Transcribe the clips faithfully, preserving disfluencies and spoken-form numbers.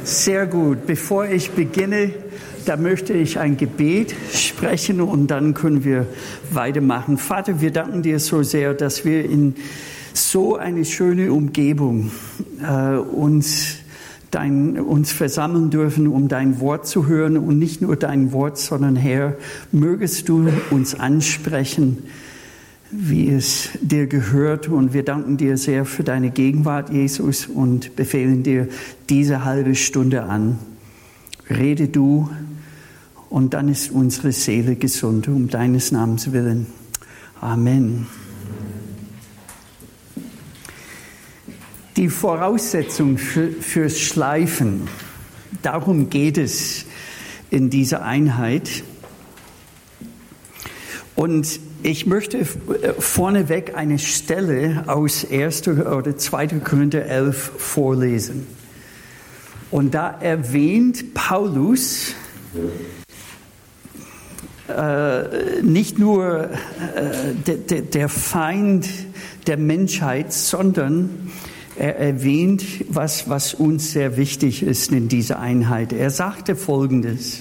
Sehr gut. Bevor ich beginne, da möchte ich ein Gebet sprechen und dann können wir weitermachen. Vater, wir danken dir so sehr, dass wir in so eine schöne Umgebung äh, uns, dein, uns versammeln dürfen, um dein Wort zu hören. Und nicht nur dein Wort, sondern Herr, mögest du uns ansprechen, wie es dir gehört. Und wir danken dir sehr für deine Gegenwart, Jesus, und befehlen dir diese halbe Stunde an. Rede du, und dann ist unsere Seele gesund, um deines Namens willen. Amen. Die Voraussetzung für, fürs Schleifen, darum geht es in dieser Einheit. Und ich möchte vorneweg eine Stelle aus erster oder zweiter Korinther elf vorlesen. Und da erwähnt Paulus äh, nicht nur äh, de, de, der Feind der Menschheit, sondern er erwähnt, was, was uns sehr wichtig ist in dieser Einheit. Er sagte Folgendes.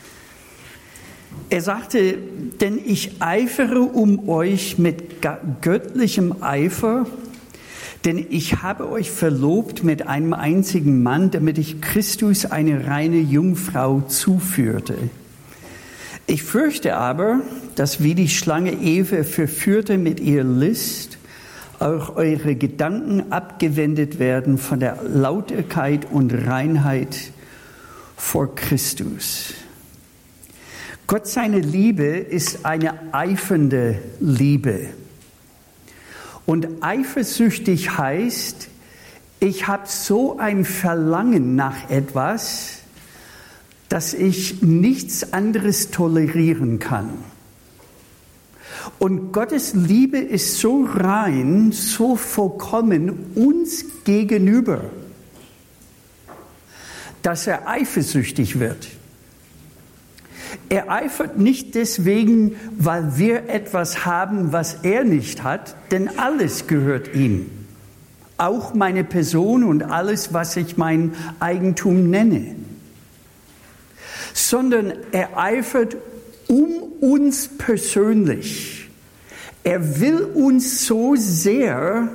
Er sagte, denn ich eifere um euch mit göttlichem Eifer, denn ich habe euch verlobt mit einem einzigen Mann, damit ich Christus eine reine Jungfrau zuführte. Ich fürchte aber, dass wie die Schlange Eva verführte mit ihrer List, auch eure Gedanken abgewendet werden von der Lauterkeit und Reinheit vor Christus. Gott, seine Liebe ist eine eifernde Liebe. Und eifersüchtig heißt, ich habe so ein Verlangen nach etwas, dass ich nichts anderes tolerieren kann. Und Gottes Liebe ist so rein, so vollkommen uns gegenüber, dass er eifersüchtig wird. Er eifert nicht deswegen, weil wir etwas haben, was er nicht hat, denn alles gehört ihm. Auch meine Person und alles, was ich mein Eigentum nenne. Sondern er eifert um uns persönlich. Er will uns so sehr,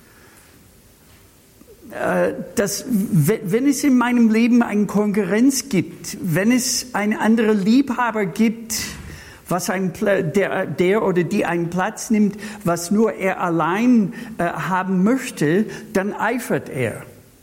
dass wenn es in meinem Leben eine Konkurrenz gibt, wenn es einen anderen Liebhaber gibt, was ein, der, der oder die einen Platz nimmt, was nur er allein äh, haben möchte, dann eifert er.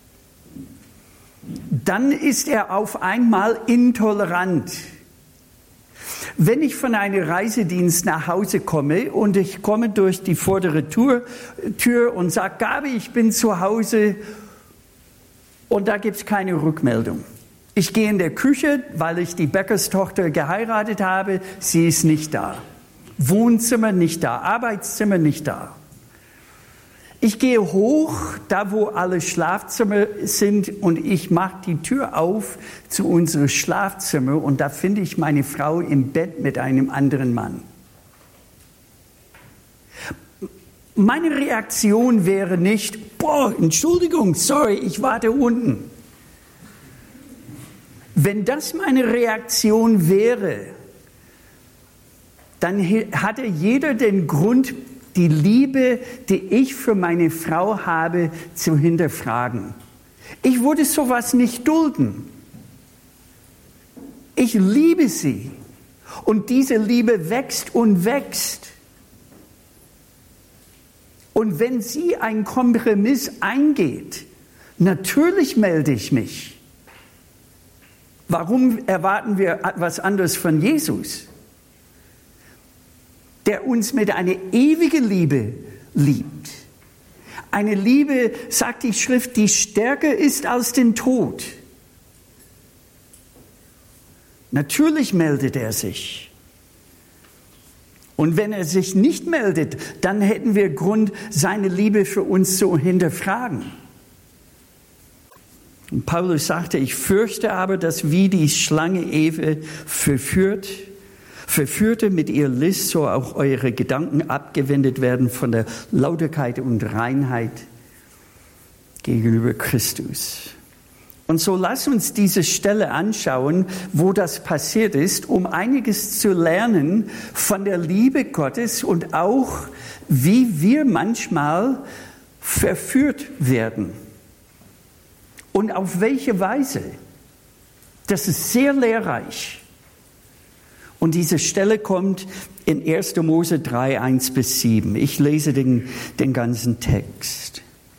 Dann ist er auf einmal intolerant. Wenn ich von einem Reisedienst nach Hause komme und ich komme durch die vordere Tür, Tür und sage, Gabi, ich bin zu Hause, und da gibt es keine Rückmeldung. Ich gehe in der Küche, weil ich die Bäckerstochter geheiratet habe, sie ist nicht da. Wohnzimmer nicht da, Arbeitszimmer nicht da. Ich gehe hoch, da wo alle Schlafzimmer sind, und ich mache die Tür auf zu unserem Schlafzimmer und da finde ich meine Frau im Bett mit einem anderen Mann. Meine Reaktion wäre nicht, boah, Entschuldigung, sorry, ich warte unten. Wenn das meine Reaktion wäre, dann hatte jeder den Grund, die Liebe, die ich für meine Frau habe, zu hinterfragen. Ich würde sowas nicht dulden. Ich liebe sie. Und diese Liebe wächst und wächst. Und wenn sie einen Kompromiss eingeht, natürlich melde ich mich. Warum erwarten wir etwas anderes von Jesus? Der uns mit einer ewigen Liebe liebt. Eine Liebe, sagt die Schrift, die stärker ist als den Tod. Natürlich meldet er sich. Und wenn er sich nicht meldet, dann hätten wir Grund, seine Liebe für uns zu hinterfragen. Und Paulus sagte, ich fürchte aber, dass wie die Schlange Eva verführt, verführte mit ihr List, so auch eure Gedanken abgewendet werden von der Lauterkeit und Reinheit gegenüber Christus. Und so lass uns diese Stelle anschauen, wo das passiert ist, um einiges zu lernen von der Liebe Gottes und auch, wie wir manchmal verführt werden. Und auf welche Weise. Das ist sehr lehrreich. Und diese Stelle kommt in erster Mose drei, eins bis sieben. Ich lese den, den ganzen Text.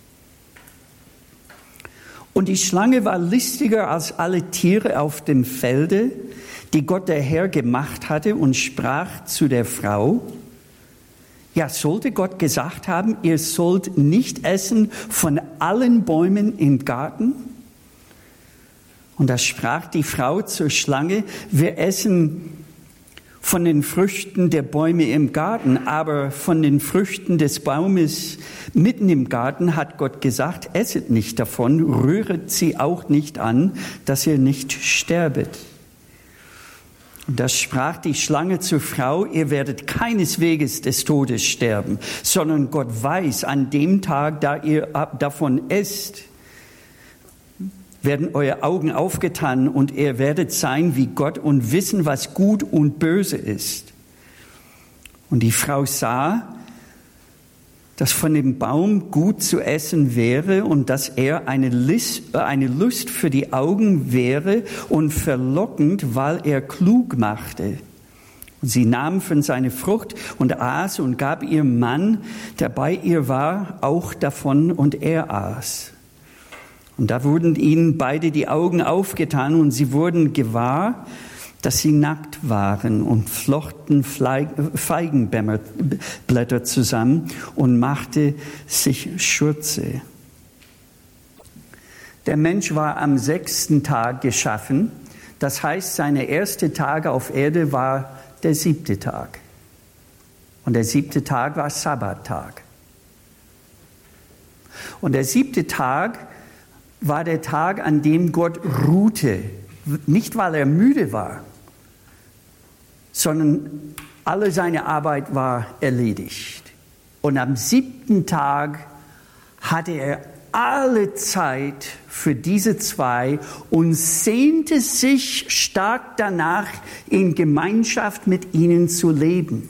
Und die Schlange war listiger als alle Tiere auf dem Felde, die Gott der Herr gemacht hatte, und sprach zu der Frau: Ja, sollte Gott gesagt haben, ihr sollt nicht essen von allen Bäumen im Garten? Und da sprach die Frau zur Schlange: Wir essen von den Früchten der Bäume im Garten, aber von den Früchten des Baumes mitten im Garten hat Gott gesagt, esset nicht davon, rühret sie auch nicht an, dass ihr nicht sterbet. Und da sprach die Schlange zur Frau: Ihr werdet keinesweges des Todes sterben, sondern Gott weiß, an dem Tag, da ihr davon esst, werden eure Augen aufgetan und ihr werdet sein wie Gott und wissen, was gut und böse ist. Und die Frau sah, dass von dem Baum gut zu essen wäre und dass er eine List, eine Lust für die Augen wäre und verlockend, weil er klug machte. Und sie nahm von seiner Frucht und aß und gab ihrem Mann, der bei ihr war, auch davon, und er aß. Und da wurden ihnen beide die Augen aufgetan und sie wurden gewahr, dass sie nackt waren, und flochten Feigenblätter zusammen und machte sich Schürze. Der Mensch war am sechsten Tag geschaffen. Das heißt, seine erste Tag auf Erde war der siebte Tag. Und der siebte Tag war Sabbattag. Und der siebte Tag war der Tag, an dem Gott ruhte. Nicht, weil er müde war, sondern alle seine Arbeit war erledigt. Und am siebten Tag hatte er alle Zeit für diese zwei und sehnte sich stark danach, in Gemeinschaft mit ihnen zu leben.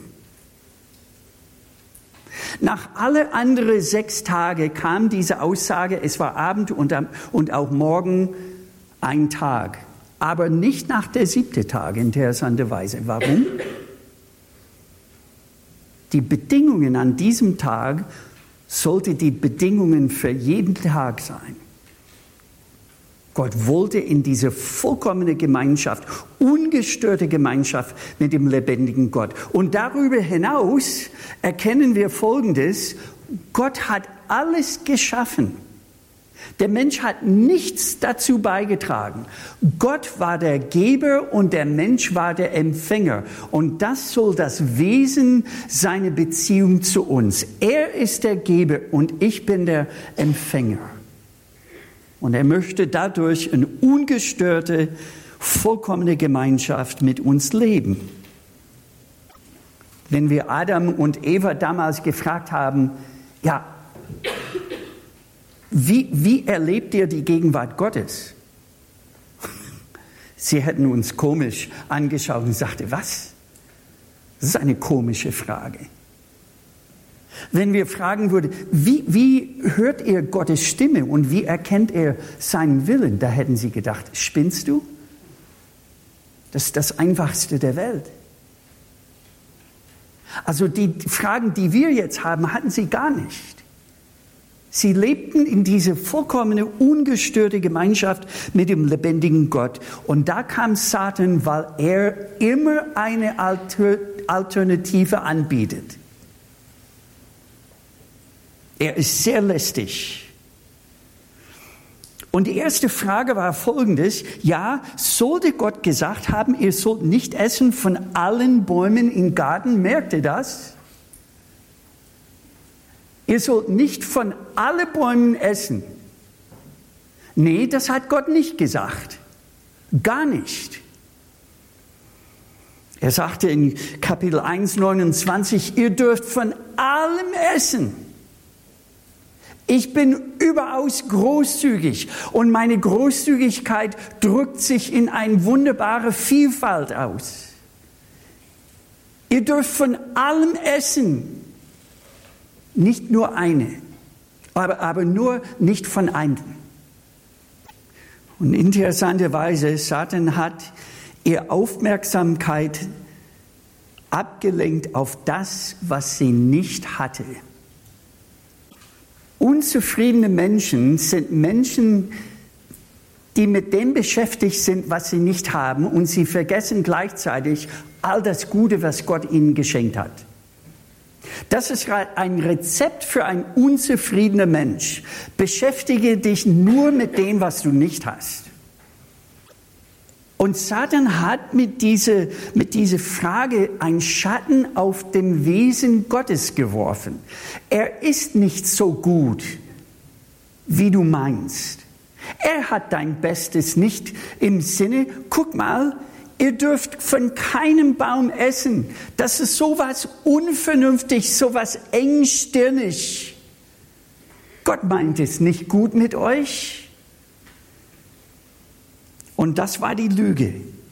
Nach alle anderen sechs Tage kam diese Aussage, es war Abend und, und auch Morgen ein Tag. Aber nicht nach der siebten Tag, interessanterweise. Warum? Die Bedingungen an diesem Tag sollten die Bedingungen für jeden Tag sein. Gott wollte in diese vollkommene Gemeinschaft, ungestörte Gemeinschaft mit dem lebendigen Gott. Und darüber hinaus erkennen wir Folgendes: Gott hat alles geschaffen. Der Mensch hat nichts dazu beigetragen. Gott war der Geber und der Mensch war der Empfänger. Und das soll das Wesen seiner Beziehung zu uns. Er ist der Geber und ich bin der Empfänger. Und er möchte dadurch eine ungestörte, vollkommene Gemeinschaft mit uns leben. Wenn wir Adam und Eva damals gefragt haben, ja, wie, wie erlebt ihr die Gegenwart Gottes? Sie hätten uns komisch angeschaut und sagten, was? Das ist eine komische Frage. Wenn wir fragen würden, wie, wie hört ihr Gottes Stimme und wie erkennt er seinen Willen? Da hätten sie gedacht, spinnst du? Das ist das Einfachste der Welt. Also die Fragen, die wir jetzt haben, hatten sie gar nicht. Sie lebten in diese vollkommene, ungestörte Gemeinschaft mit dem lebendigen Gott. Und da kam Satan, weil er immer eine Alter- Alternative anbietet. Er ist sehr lästig. Und die erste Frage war folgendes: Ja, sollte Gott gesagt haben, ihr sollt nicht essen von allen Bäumen im Garten? Merkt ihr das? Ihr sollt nicht von allen Bäumen essen. Nee, das hat Gott nicht gesagt. Gar nicht. Er sagte in Kapitel eins, neunundzwanzig, ihr dürft von allem essen. Ich bin überaus großzügig und meine Großzügigkeit drückt sich in eine wunderbare Vielfalt aus. Ihr dürft von allem essen, nicht nur eine, aber, aber nur nicht von einem. Und interessanterweise, Satan hat ihre Aufmerksamkeit abgelenkt auf das, was sie nicht hatte. Unzufriedene Menschen sind Menschen, die mit dem beschäftigt sind, was sie nicht haben, und sie vergessen gleichzeitig all das Gute, was Gott ihnen geschenkt hat. Das ist ein Rezept für einen unzufriedenen Mensch. Beschäftige dich nur mit dem, was du nicht hast. Und Satan hat mit dieser, mit dieser Frage einen Schatten auf dem Wesen Gottes geworfen. Er ist nicht so gut, wie du meinst. Er hat dein Bestes nicht im Sinne, guck mal, ihr dürft von keinem Baum essen. Das ist sowas unvernünftig, sowas engstirnig. Gott meint es nicht gut mit euch. Und das war die Lüge.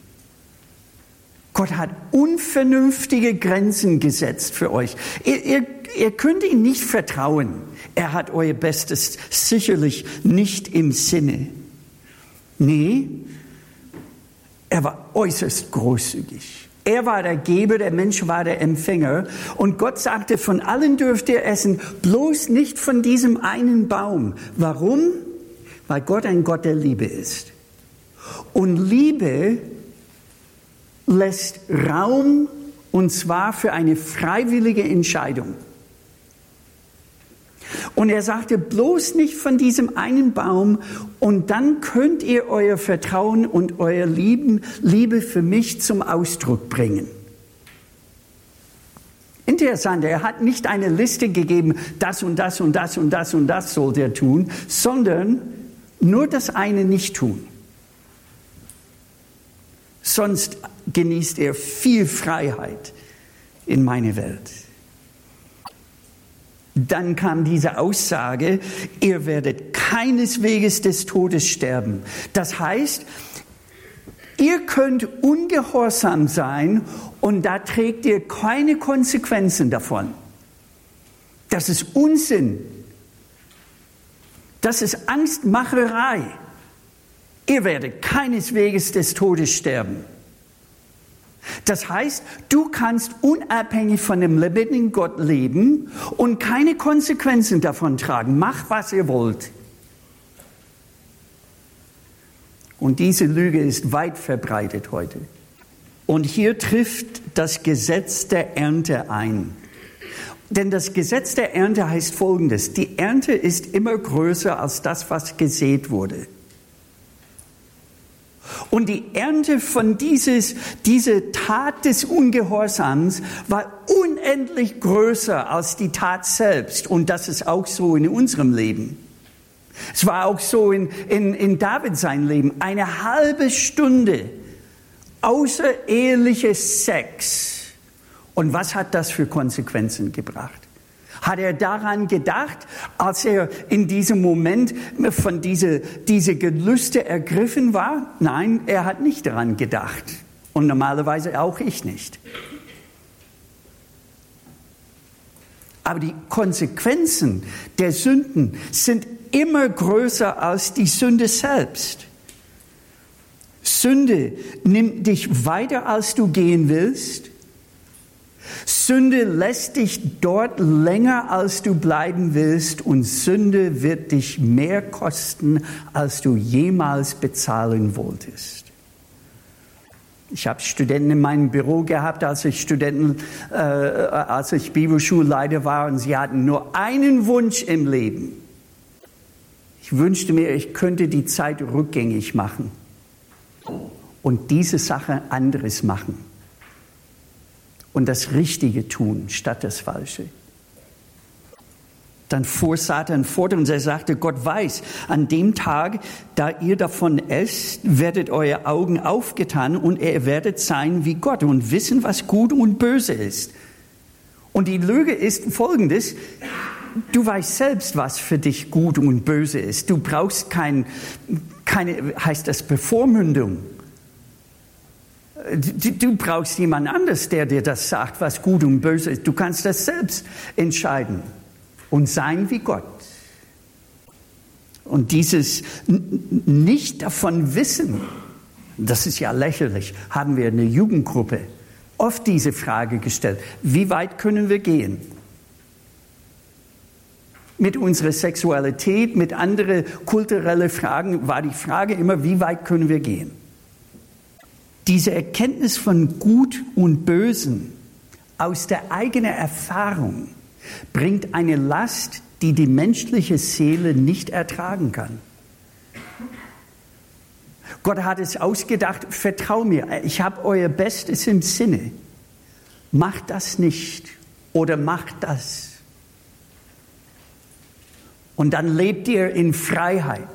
Gott hat unvernünftige Grenzen gesetzt für euch. Ihr, ihr, ihr könnt ihm nicht vertrauen. Er hat euer Bestes sicherlich nicht im Sinne. Nee, er war äußerst großzügig. Er war der Geber, der Mensch war der Empfänger. Und Gott sagte, von allen dürft ihr essen, bloß nicht von diesem einen Baum. Warum? Weil Gott ein Gott der Liebe ist. Und Liebe lässt Raum, und zwar für eine freiwillige Entscheidung. Und er sagte, bloß nicht von diesem einen Baum, und dann könnt ihr euer Vertrauen und euer Lieben, Liebe für mich zum Ausdruck bringen. Interessant, er hat nicht eine Liste gegeben, das und das und das und das und das sollt ihr tun, sondern nur das eine nicht tun. Sonst genießt er viel Freiheit in meine Welt. Dann kam diese Aussage, ihr werdet keineswegs des Todes sterben. Das heißt, ihr könnt ungehorsam sein und da trägt ihr keine Konsequenzen davon. Das ist Unsinn. Das ist Angstmacherei. Ihr werdet keineswegs des Todes sterben. Das heißt, du kannst unabhängig von dem lebendigen Gott leben und keine Konsequenzen davon tragen. Macht, was ihr wollt. Und diese Lüge ist weit verbreitet heute. Und hier trifft das Gesetz der Ernte ein. Denn das Gesetz der Ernte heißt Folgendes: Die Ernte ist immer größer als das, was gesät wurde. Und die Ernte von dieses, dieser Tat des Ungehorsams war unendlich größer als die Tat selbst. Und das ist auch so in unserem Leben. Es war auch so in, in, in David sein Leben. Eine halbe Stunde außereheliches Sex. Und was hat das für Konsequenzen gebracht? Hat er daran gedacht, als er in diesem Moment von dieser, dieser Gelüste ergriffen war? Nein, er hat nicht daran gedacht. Und normalerweise auch ich nicht. Aber die Konsequenzen der Sünden sind immer größer als die Sünde selbst. Sünde nimmt dich weiter, als du gehen willst. Sünde lässt dich dort länger, als du bleiben willst, und Sünde wird dich mehr kosten, als du jemals bezahlen wolltest. Ich habe Studenten in meinem Büro gehabt, als ich Studenten, äh, als ich Bibelschulleiter war, und sie hatten nur einen Wunsch im Leben. Ich wünschte mir, ich könnte die Zeit rückgängig machen und diese Sache anderes machen. Und das Richtige tun, statt das Falsche. Dann fuhr Satan fort und er sagte, Gott weiß, an dem Tag, da ihr davon esst, werdet eure Augen aufgetan und ihr werdet sein wie Gott und wissen, was gut und böse ist. Und die Lüge ist folgendes: du weißt selbst, was für dich gut und böse ist. Du brauchst kein, keine, heißt das Bevormundung. Du, du brauchst jemand anderes, der dir das sagt, was gut und böse ist. Du kannst das selbst entscheiden und sein wie Gott. Und dieses nicht davon wissen, das ist ja lächerlich, haben wir in der Jugendgruppe oft diese Frage gestellt. Wie weit können wir gehen? Mit unserer Sexualität, mit anderen kulturellen Fragen war die Frage immer, wie weit können wir gehen? Diese Erkenntnis von Gut und Bösen aus der eigenen Erfahrung bringt eine Last, die die menschliche Seele nicht ertragen kann. Gott hat es ausgedacht, vertrau mir, ich habe euer Bestes im Sinne. Macht das nicht oder macht das. Und dann lebt ihr in Freiheit.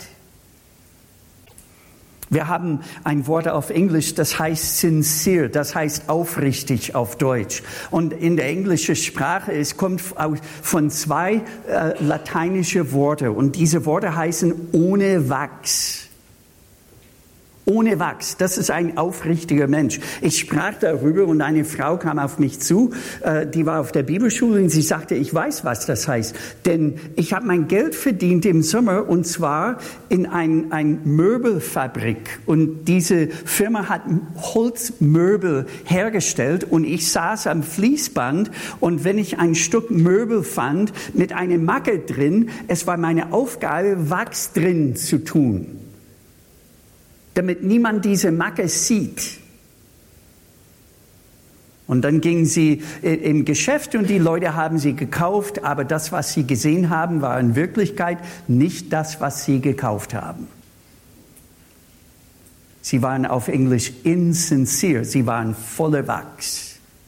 Wir haben ein Wort auf Englisch, das heißt sincere, das heißt aufrichtig auf Deutsch. Und in der englischen Sprache, es kommt von zwei äh, lateinische Worte. Und diese Worte heißen ohne Wachs. Ohne Wachs, das ist ein aufrichtiger Mensch. Ich sprach darüber und eine Frau kam auf mich zu, äh, die war auf der Bibelschule und sie sagte, ich weiß, was das heißt. Denn ich habe mein Geld verdient im Sommer und zwar in ein, ein Möbelfabrik. Und diese Firma hat Holzmöbel hergestellt und ich saß am Fließband und wenn ich ein Stück Möbel fand mit einer Macke drin, es war meine Aufgabe, Wachs drin zu tun, damit niemand diese Macke sieht. Und dann gingen sie im Geschäft und die Leute haben sie gekauft, aber das, was sie gesehen haben, war in Wirklichkeit nicht das, was sie gekauft haben. Sie waren auf Englisch insincere, sie waren voller Wachs.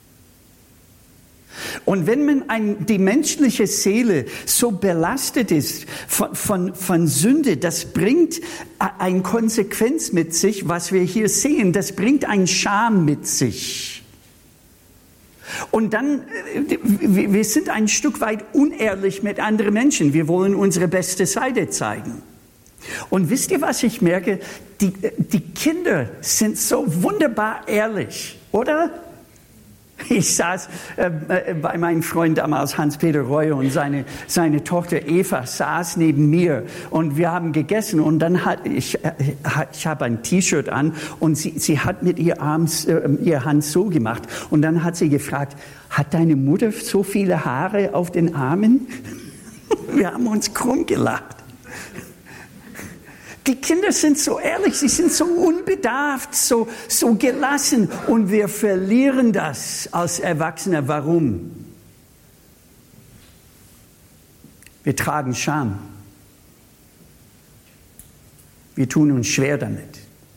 Und wenn man ein, die menschliche Seele so belastet ist von, von, von Sünde, das bringt eine Konsequenz mit sich, was wir hier sehen. Das bringt einen Scham mit sich. Und dann, wir sind ein Stück weit unehrlich mit anderen Menschen. Wir wollen unsere beste Seite zeigen. Und wisst ihr, was ich merke? Die, die Kinder sind so wunderbar ehrlich, oder? Ich saß äh, bei meinem Freund damals, Hans-Peter Reuer, und seine, seine Tochter Eva saß neben mir und wir haben gegessen und dann hat ich, äh, ich habe ein T-Shirt an und sie, sie hat mit ihr Arm, äh, ihr Hand so gemacht und dann hat sie gefragt, hat deine Mutter so viele Haare auf den Armen? Wir haben uns krumm gelacht. Die Kinder sind so ehrlich, sie sind so unbedarft, so, so gelassen und wir verlieren das als Erwachsene. Warum? Wir tragen Scham. Wir tun uns schwer damit.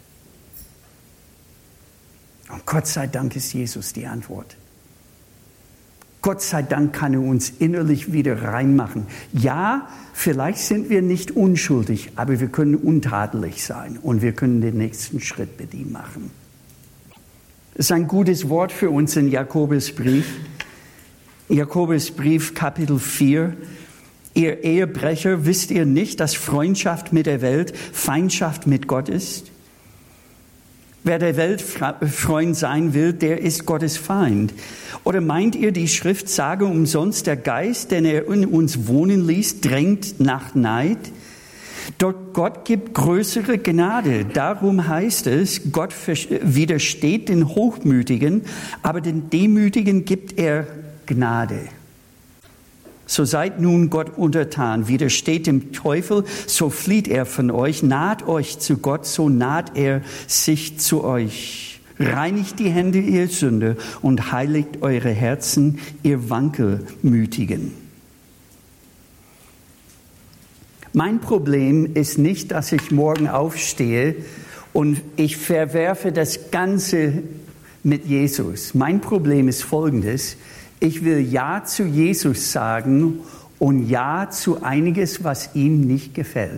Und Gott sei Dank ist Jesus die Antwort. Gott sei Dank kann er uns innerlich wieder reinmachen. Ja, vielleicht sind wir nicht unschuldig, aber wir können untadelig sein und wir können den nächsten Schritt mit ihm machen. Das ist ein gutes Wort für uns in Jakobusbrief. Jakobusbrief, Kapitel vier. Ihr Ehebrecher, wisst ihr nicht, dass Freundschaft mit der Welt Feindschaft mit Gott ist? Wer der Welt Freund sein will, der ist Gottes Feind. Oder meint ihr, die Schrift sage umsonst, der Geist, den er in uns wohnen ließ, drängt nach Neid? Doch Gott gibt größere Gnade. Darum heißt es, Gott widersteht den Hochmütigen, aber den Demütigen gibt er Gnade. So seid nun Gott untertan, widersteht dem Teufel, so flieht er von euch, naht euch zu Gott, so naht er sich zu euch. Reinigt die Hände, ihr Sünder, und heiligt eure Herzen, ihr Wankelmütigen. Mein Problem ist nicht, dass ich morgen aufstehe und ich verwerfe das Ganze mit Jesus. Mein Problem ist folgendes: Ich will Ja zu Jesus sagen und Ja zu einiges, was ihm nicht gefällt.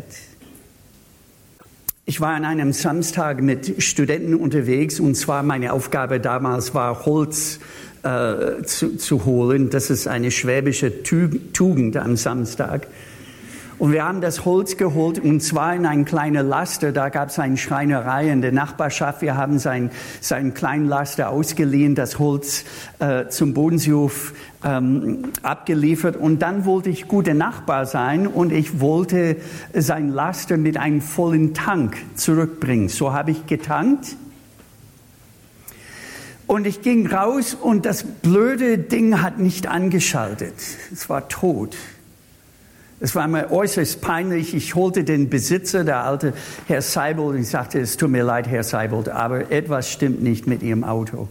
Ich war an einem Samstag mit Studenten unterwegs und zwar meine Aufgabe damals war, Holz äh, zu, zu holen. Das ist eine schwäbische Tugend am Samstag. Und wir haben das Holz geholt, und zwar in einen kleinen Laster. Da gab es eine Schreinerei in der Nachbarschaft. Wir haben seinen, seinen kleinen Laster ausgeliehen, das Holz äh, zum Bodenseehof ähm, abgeliefert. Und dann wollte ich guter Nachbar sein und ich wollte sein Laster mit einem vollen Tank zurückbringen. So habe ich getankt. Und ich ging raus und das blöde Ding hat nicht angeschaltet. Es war tot. Es war mir äußerst peinlich. Ich holte den Besitzer, der alte Herr Seibold, und ich sagte, es tut mir leid, Herr Seibold, aber etwas stimmt nicht mit Ihrem Auto.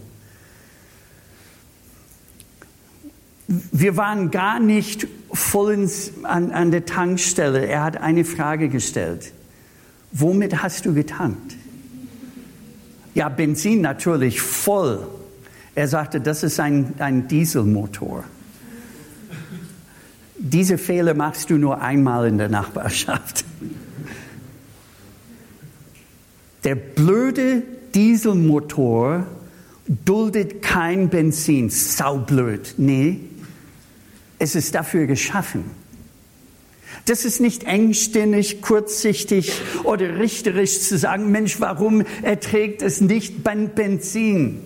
Wir waren gar nicht vollends an, an der Tankstelle. Er hat eine Frage gestellt. Womit hast du getankt? Ja, Benzin natürlich, voll. Er sagte, das ist ein, ein Dieselmotor. Diese Fehler machst du nur einmal in der Nachbarschaft. Der blöde Dieselmotor duldet kein Benzin. Saublöd. Nee, es ist dafür geschaffen. Das ist nicht engstirnig, kurzsichtig oder richterisch zu sagen, Mensch, warum erträgt es nicht Benzin?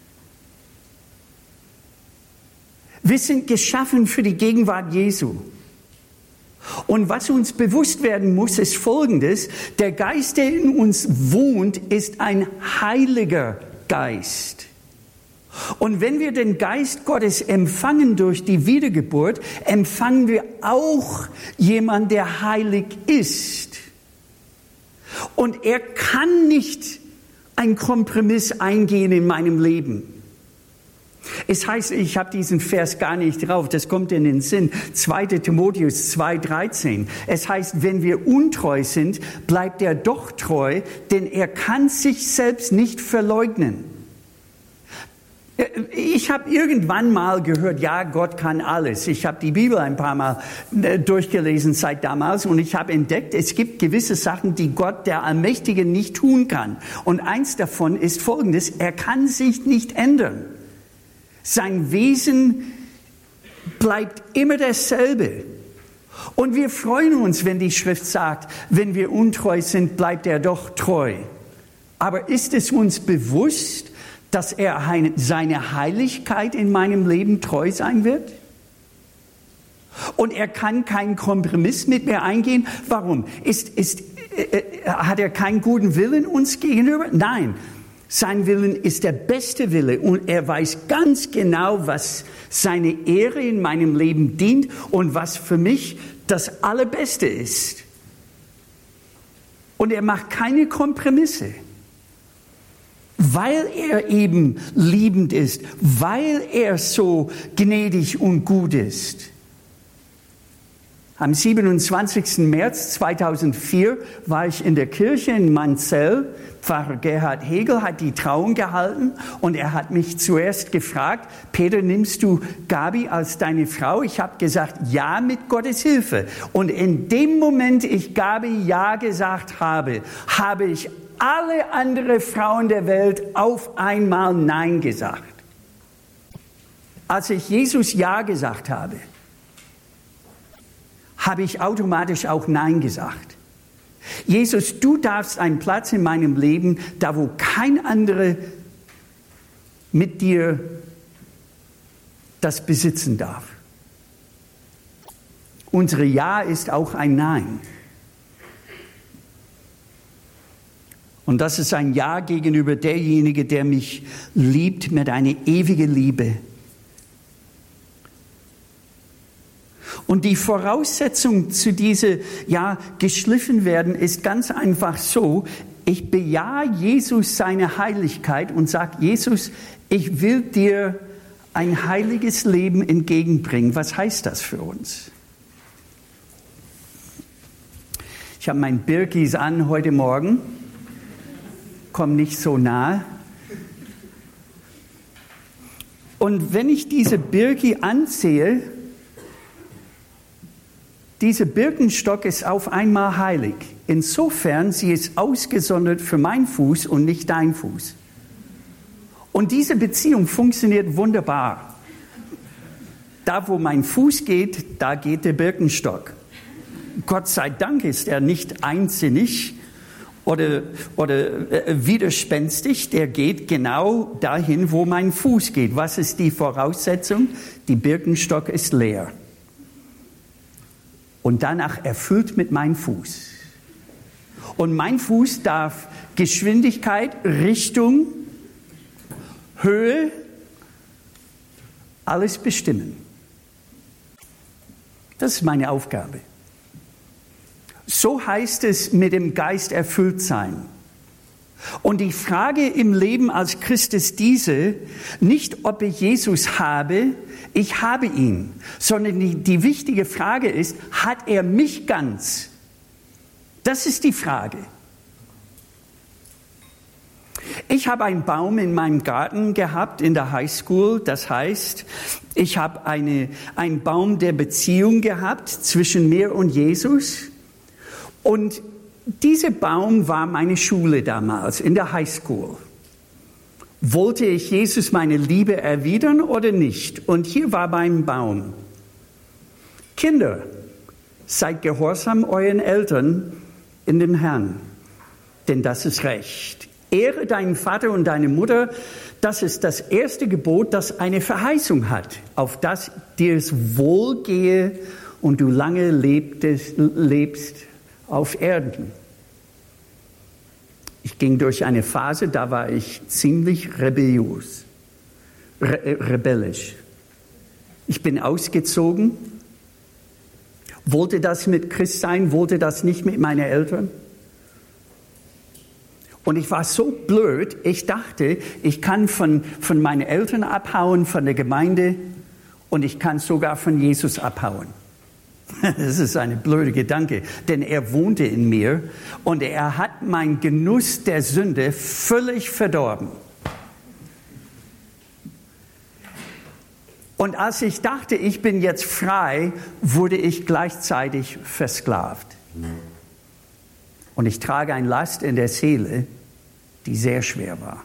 Wir sind geschaffen für die Gegenwart Jesu. Und was uns bewusst werden muss, ist Folgendes. Der Geist, der in uns wohnt, ist ein heiliger Geist. Und wenn wir den Geist Gottes empfangen durch die Wiedergeburt, empfangen wir auch jemanden, der heilig ist. Und er kann nicht einen Kompromiss eingehen in meinem Leben. Es heißt, ich habe diesen Vers gar nicht drauf, das kommt in den Sinn, zweiter Timotheus zwei dreizehn. Es heißt, wenn wir untreu sind, bleibt er doch treu, denn er kann sich selbst nicht verleugnen. Ich habe irgendwann mal gehört, ja, Gott kann alles. Ich habe die Bibel ein paar Mal durchgelesen seit damals und ich habe entdeckt, es gibt gewisse Sachen, die Gott, der Allmächtige, nicht tun kann. Und eins davon ist Folgendes, er kann sich nicht ändern. Sein Wesen bleibt immer dasselbe. Und wir freuen uns, wenn die Schrift sagt, wenn wir untreu sind, bleibt er doch treu. Aber ist es uns bewusst, dass er seine Heiligkeit in meinem Leben treu sein wird? Und er kann keinen Kompromiss mit mir eingehen. Warum? Ist, ist, äh, hat er keinen guten Willen uns gegenüber? Nein. Sein Willen ist der beste Wille und er weiß ganz genau, was seine Ehre in meinem Leben dient und was für mich das Allerbeste ist. Und er macht keine Kompromisse, weil er eben liebend ist, weil er so gnädig und gut ist. Am siebenundzwanzigsten März zweitausendvier war ich in der Kirche in Manzell. Pfarrer Gerhard Hegel hat die Trauung gehalten und er hat mich zuerst gefragt, Peter, nimmst du Gabi als deine Frau? Ich habe gesagt, ja, mit Gottes Hilfe. Und in dem Moment, ich Gabi ja gesagt habe, habe ich alle anderen Frauen der Welt auf einmal Nein gesagt. Als ich Jesus ja gesagt habe, habe ich automatisch auch Nein gesagt. Jesus, du darfst einen Platz in meinem Leben, da wo kein anderer mit dir das besitzen darf. Unsere Ja ist auch ein Nein. Und das ist ein Ja gegenüber derjenige, der mich liebt mit einer ewigen Liebe. Und die Voraussetzung zu dieser, ja, geschliffen werden, ist ganz einfach so, ich bejahe Jesus seine Heiligkeit und sage, Jesus, ich will dir ein heiliges Leben entgegenbringen. Was heißt das für uns? Ich habe mein Birkis an heute Morgen, komm nicht so nah. Und wenn ich diese Birki ansehe, dieser Birkenstock ist auf einmal heilig. Insofern, sie ist ausgesondert für meinen Fuß und nicht dein Fuß. Und diese Beziehung funktioniert wunderbar. Da, wo mein Fuß geht, da geht der Birkenstock. Gott sei Dank ist er nicht einsinnig oder, oder äh, widerspenstig. Der geht genau dahin, wo mein Fuß geht. Was ist die Voraussetzung? Die Birkenstock ist leer. Und danach erfüllt mit meinem Fuß. Und mein Fuß darf Geschwindigkeit, Richtung, Höhe, alles bestimmen. Das ist meine Aufgabe. So heißt es mit dem Geist erfüllt sein. Und die Frage im Leben als Christ ist diese, nicht ob ich Jesus habe, ich habe ihn, sondern die, die wichtige Frage ist, hat er mich ganz? Das ist die Frage. Ich habe einen Baum in meinem Garten gehabt in der Highschool. Das heißt, ich habe eine, einen Baum der Beziehung gehabt zwischen mir und Jesus. Und dieser Baum war meine Schule damals in der Highschool. Wollte ich Jesus meine Liebe erwidern oder nicht? Und hier war mein Baum. Kinder, seid gehorsam euren Eltern in dem Herrn, denn das ist Recht. Ehre deinen Vater und deine Mutter, das ist das erste Gebot, das eine Verheißung hat, auf das dir es wohlgehe und du lange lebtest, lebst auf Erden. Ich ging durch eine Phase, da war ich ziemlich rebelliös, re rebellisch. Ich bin ausgezogen, wollte das mit Christ sein, wollte das nicht mit meinen Eltern. Und ich war so blöd, ich dachte, ich kann von, von meinen Eltern abhauen, von der Gemeinde, und ich kann sogar von Jesus abhauen. Das ist ein blöder Gedanke, denn er wohnte in mir und er hat meinen Genuss der Sünde völlig verdorben. Und als ich dachte, ich bin jetzt frei, wurde ich gleichzeitig versklavt. Und ich trage eine Last in der Seele, die sehr schwer war.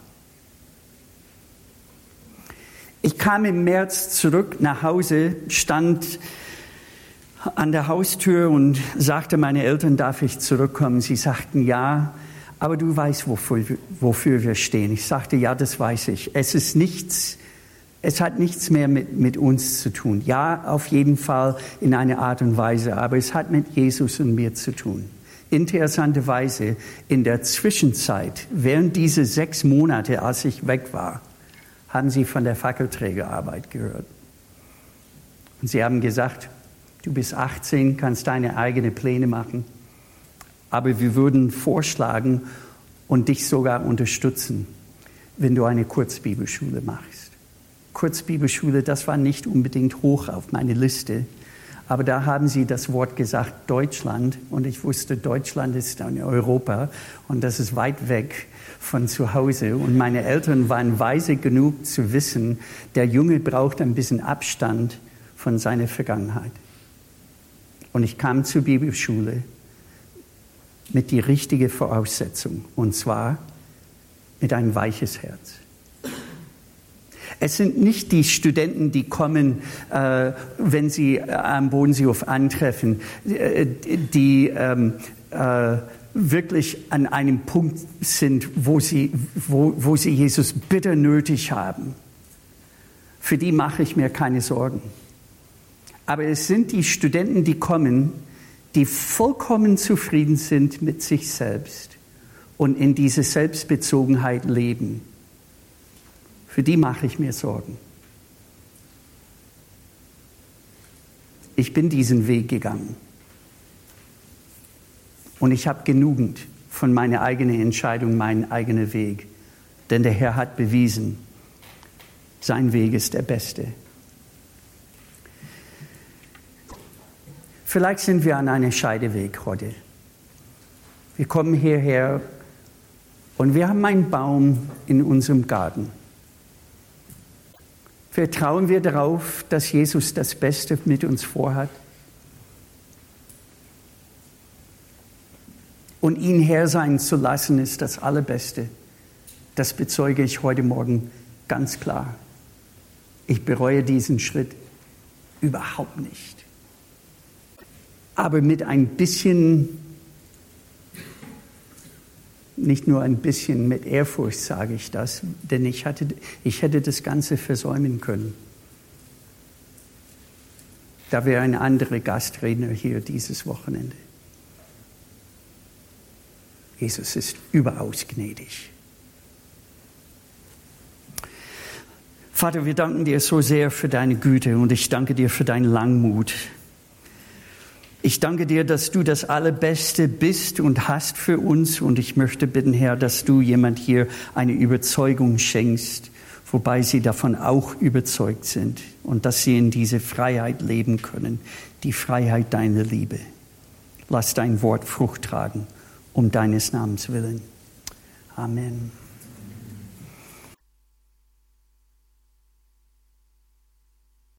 Ich kam im März zurück nach Hause, stand an der Haustür und sagte, meine Eltern, darf ich zurückkommen? Sie sagten, ja, aber du weißt, wofür, wofür wir stehen. Ich sagte, ja, das weiß ich. Es ist nichts, es hat nichts mehr mit, mit uns zu tun. Ja, auf jeden Fall in einer Art und Weise, aber es hat mit Jesus und mir zu tun. Interessanterweise, in der Zwischenzeit, während dieser sechs Monate, als ich weg war, haben sie von der Fackelträgerarbeit gehört. Und sie haben gesagt, du bist achtzehn, kannst deine eigenen Pläne machen, aber wir würden vorschlagen und dich sogar unterstützen, wenn du eine Kurzbibelschule machst. Kurzbibelschule, das war nicht unbedingt hoch auf meine Liste, aber da haben sie das Wort gesagt, Deutschland, und ich wusste, Deutschland ist in Europa und das ist weit weg von zu Hause. Und meine Eltern waren weise genug zu wissen, der Junge braucht ein bisschen Abstand von seiner Vergangenheit. Und ich kam zur Bibelschule mit die richtige Voraussetzung, und zwar mit einem weiches Herz. Es sind nicht die Studenten, die kommen, äh, wenn sie am Bodensee antreffen, äh, die ähm, äh, wirklich an einem Punkt sind, wo sie, wo, wo sie Jesus bitter nötig haben. Für die mache ich mir keine Sorgen. Aber es sind die Studenten, die kommen, die vollkommen zufrieden sind mit sich selbst und in dieser Selbstbezogenheit leben. Für die mache ich mir Sorgen. Ich bin diesen Weg gegangen. Und ich habe genügend von meiner eigenen Entscheidung, meinen eigenen Weg. Denn der Herr hat bewiesen, sein Weg ist der beste. Vielleicht sind wir an einem Scheideweg heute. Wir kommen hierher und wir haben einen Baum in unserem Garten. Vertrauen wir darauf, dass Jesus das Beste mit uns vorhat? Und ihn Herr sein zu lassen, ist das Allerbeste. Das bezeuge ich heute Morgen ganz klar. Ich bereue diesen Schritt überhaupt nicht. Aber mit ein bisschen, nicht nur ein bisschen, mit Ehrfurcht sage ich das, denn ich, hatte, ich hätte das Ganze versäumen können. Da wäre ein anderer Gastredner hier dieses Wochenende. Jesus ist überaus gnädig. Vater, wir danken dir so sehr für deine Güte und ich danke dir für deinen Langmut. Ich danke dir, dass du das Allerbeste bist und hast für uns und ich möchte bitten, Herr, dass du jemand hier eine Überzeugung schenkst, wobei sie davon auch überzeugt sind und dass sie in diese Freiheit leben können, die Freiheit deiner Liebe. Lass dein Wort Frucht tragen, um deines Namens willen. Amen.